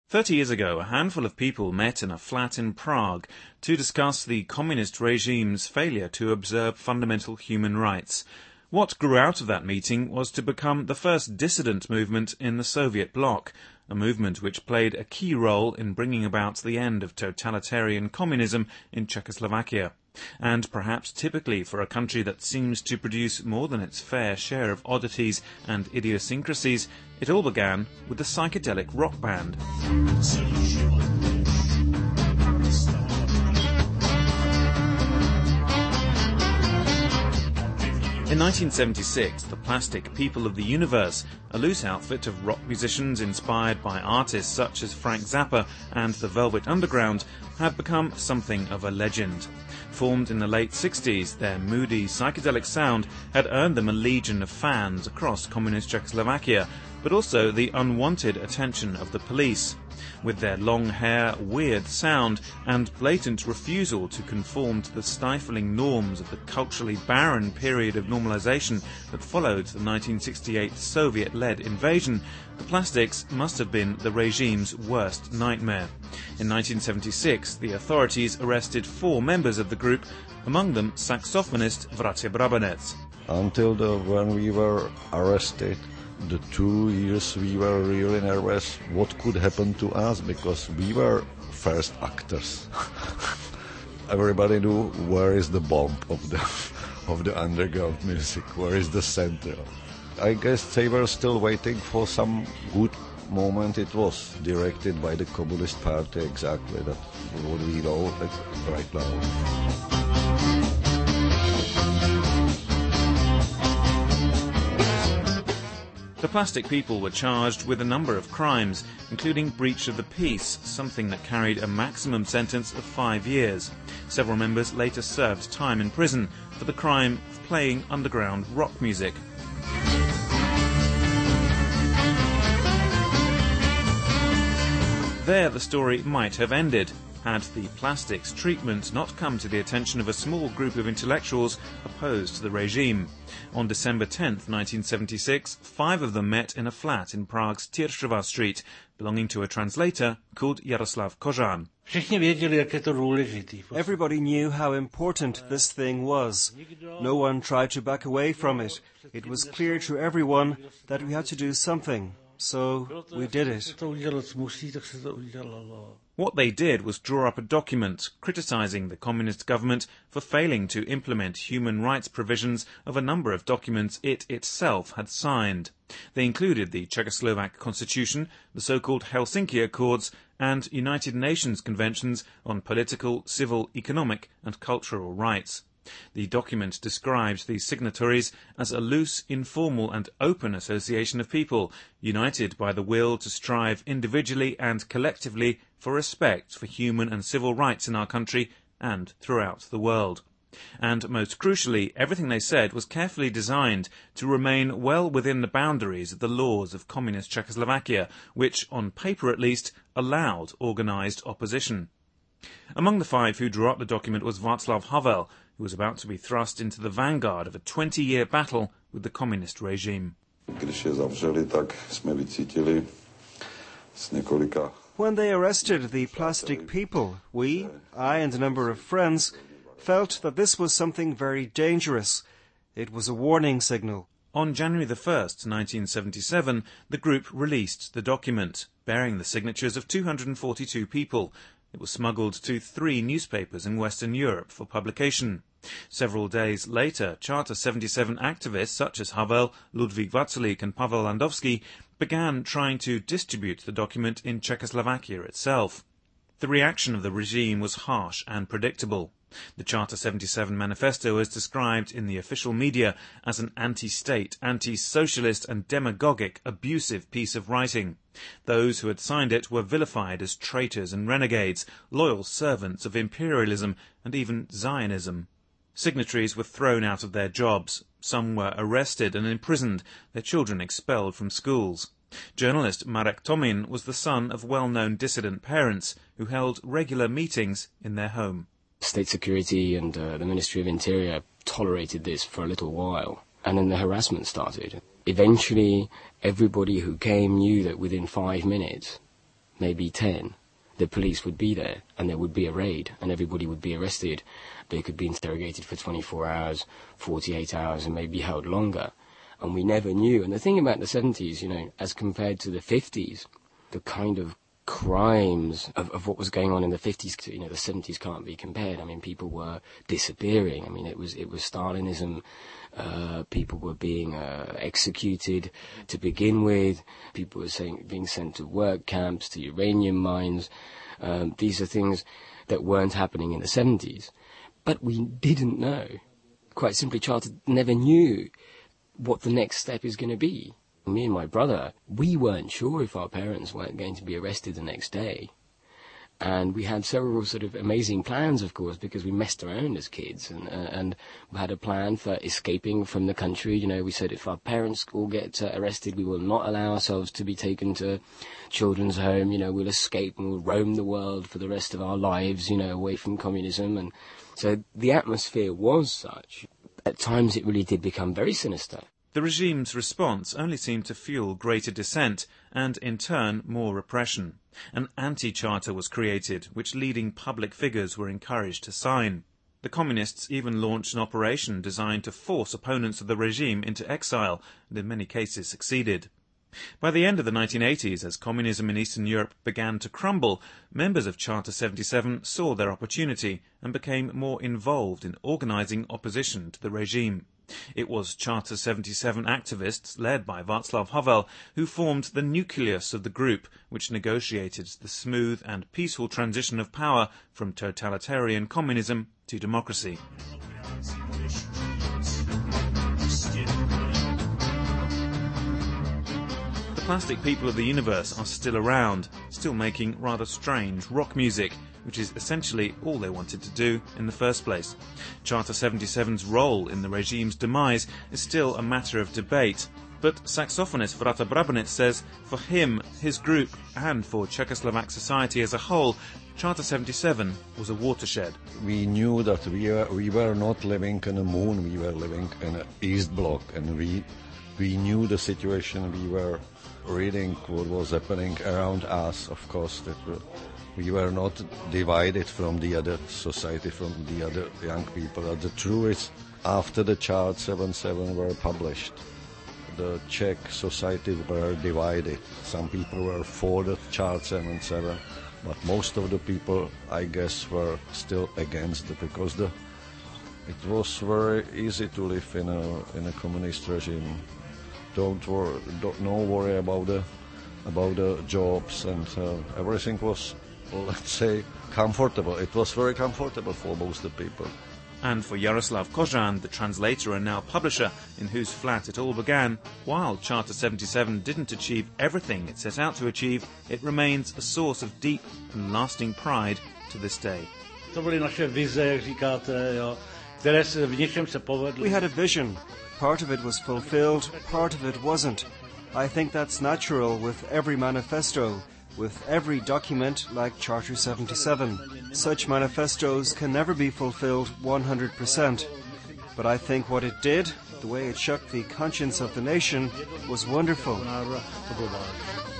30 years ago, a handful of people met in a flat in Prague to discuss the communist regime's failure to observe fundamental human rights. What grew out of that meeting was to become the first dissident movement in the Soviet bloc, a movement which played a key role in bringing about the end of totalitarian communism in Czechoslovakia. And perhaps typically for a country that seems to produce more than its fair share of oddities and idiosyncrasies, it all began with a psychedelic rock band. In 1976, the Plastic People of the Universe, a loose outfit of rock musicians inspired by artists such as Frank Zappa and the Velvet Underground, had become something of a legend. Formed in the late 60s, their moody, psychedelic sound had earned them a legion of fans across communist Czechoslovakia, but also the unwanted attention of the police. With their long hair, weird sound, and blatant refusal to conform to the stifling norms of the culturally barren period of normalization that followed the 1968 Soviet-led invasion, the Plastics must have been the regime's worst nightmare. In 1976, the authorities arrested 4 members of the group, among them saxophonist Vraťa Brabenec. Until when we were arrested, the 2 years we were really nervous what could happen to us, because we were first actors. Everybody knew where is the bomb of the underground music, where is the center. I guess they were still waiting for some good moment. It was directed by the Communist Party, exactly, that what we know right now. The Plastic People were charged with a number of crimes, including breach of the peace, something that carried a maximum sentence of 5 years. Several members later served time in prison for the crime of playing underground rock music. There the story might have ended, had the Plastics' treatment not come to the attention of a small group of intellectuals opposed to the regime. On December 10th, 1976, 5 of them met in a flat in Prague's Tyršova Street, belonging to a translator called Jaroslav Kožan. Everybody knew how important this thing was. No one tried to back away from it. It was clear to everyone that we had to do something. So we did it. What they did was draw up a document criticizing the communist government for failing to implement human rights provisions of a number of documents it itself had signed. They included the Czechoslovak Constitution, the so-called Helsinki Accords, and United Nations Conventions on Political, Civil, Economic and Cultural Rights. The document described the signatories as a loose, informal and open association of people, united by the will to strive individually and collectively for respect for human and civil rights in our country and throughout the world. And most crucially, everything they said was carefully designed to remain well within the boundaries of the laws of communist Czechoslovakia, which, on paper at least, allowed organised opposition. Among the 5 who drew up the document was Václav Havel, who was about to be thrust into the vanguard of a 20-year battle with the communist regime. When they arrested the Plastic People, I and a number of friends, felt that this was something very dangerous. It was a warning signal. On January the 1st, 1977, the group released the document, bearing the signatures of 242 people. It was smuggled to 3 newspapers in Western Europe for publication. Several days later, Charter 77 activists such as Havel, Ludvík Vaculík and Pavel Landowski began trying to distribute the document in Czechoslovakia itself. The reaction of the regime was harsh and predictable. The Charter 77 manifesto was described in the official media as an anti-state, anti-socialist and demagogic, abusive piece of writing. Those who had signed it were vilified as traitors and renegades, loyal servants of imperialism and even Zionism. Signatories were thrown out of their jobs. Some were arrested and imprisoned, their children expelled from schools. Journalist Marek Tomin was the son of well-known dissident parents who held regular meetings in their home. State Security and the Ministry of Interior tolerated this for a little while, and then the harassment started. Eventually, everybody who came knew that within 5 minutes maybe 10, the police would be there, and there would be a raid, and everybody would be arrested. They could be interrogated for 24 hours, 48 hours, and maybe held longer. And we never knew. And the thing about the 70s, you know, as compared to the 50s, the kind of crimes of what was going on in the 50s, you know, the 70s can't be compared. I mean, people were disappearing. I mean, it was Stalinism. People were being executed to begin with. People were being sent to work camps, to uranium mines. These are things that weren't happening in the 70s. But we didn't know. Quite simply, Charter never knew what the next step is going to be. Me and my brother, we weren't sure if our parents weren't going to be arrested the next day. And we had several sort of amazing plans, of course, because we messed around as kids. And we had a plan for escaping from the country. You know, we said if our parents all get arrested, we will not allow ourselves to be taken to children's home. You know, we'll escape and we'll roam the world for the rest of our lives, you know, away from communism. And so the atmosphere was such. At times it really did become very sinister. The regime's response only seemed to fuel greater dissent and, in turn, more repression. An anti-charter was created, which leading public figures were encouraged to sign. The communists even launched an operation designed to force opponents of the regime into exile, and in many cases succeeded. By the end of the 1980s, as communism in Eastern Europe began to crumble, members of Charter 77 saw their opportunity and became more involved in organising opposition to the regime. It was Charter 77 activists, led by Václav Havel, who formed the nucleus of the group, which negotiated the smooth and peaceful transition of power from totalitarian communism to democracy. The Plastic People of the Universe are still around, still making rather strange rock music, which is essentially all they wanted to do in the first place. Charter 77's role in the regime's demise is still a matter of debate, but saxophonist Frata Brabenec says for him, his group, and for Czechoslovak society as a whole, Charter 77 was a watershed. We knew that we were not living on the moon, we were living in an East Bloc, and we knew the situation. We were reading what was happening around us, of course, that we were not divided from the other society, from the other young people. The truth is, after the Charter 77 were published, the Czech society were divided. Some people were for the Charter 77, but most of the people, I guess, were still against it, because it was very easy to live in a communist regime. No worry about the jobs, and everything was, let's say, comfortable. It was very comfortable for most of the people. And for Jaroslav Kožan, the translator and now publisher, in whose flat it all began, while Charter 77 didn't achieve everything it set out to achieve, it remains a source of deep and lasting pride to this day. We had a vision. Part of it was fulfilled, part of it wasn't. I think that's natural with every manifesto, with every document like Charter 77. Such manifestos can never be fulfilled 100%. But I think what it did, the way it shook the conscience of the nation, was wonderful.